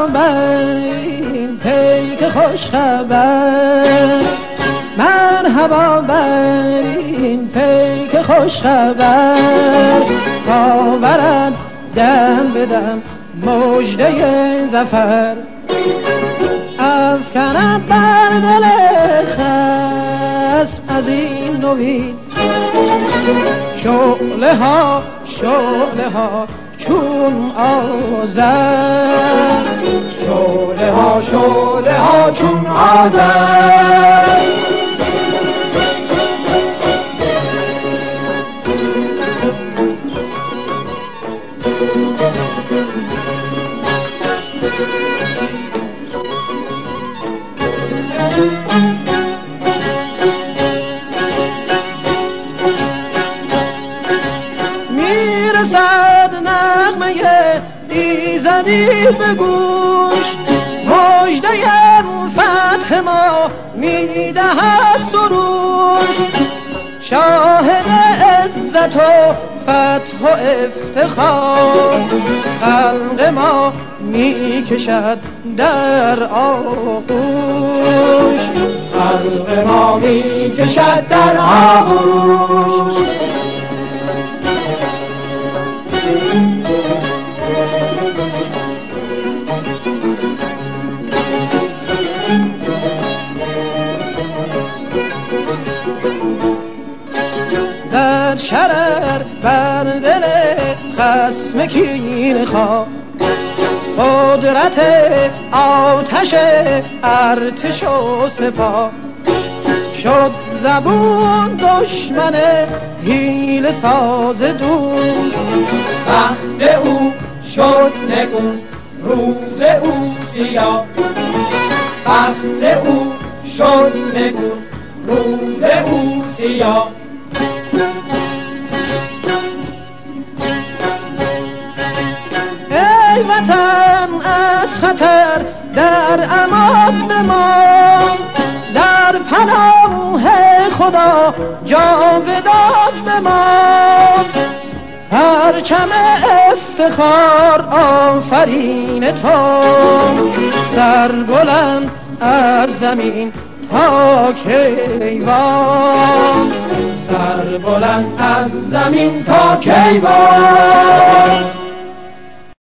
بر این پیک خوش خبر، مرحبا بر این پیک خوش خبر، تا برد دم به دم مژده ظفر، افکند بر دل خصم از این نوید شعله ها چون آذر، شعله ها چون آذر. میرسد نغمه ایزدی به گوش، مژده فتح ما میدهد سروش، شاهد عزت و فتح و افتخار، خلق ما میکشد در آغوش، خلق ما میکشد در آغوش. زد شرر بر دل خصم کین خواه، قدرت آتش ارتش و سپاه، شد زبون دشمن حیله ساز دور، وقت او شد نگون روز او سیاه، وقت او شد نگون روز او سیاه. ای وطن از خطر در امان بمان، در پناه خدا جاودان بمان، پرچم افتخار آفرین تو، سر بلند از زمین تا کیوان، سر بلند از زمین تا کیوان.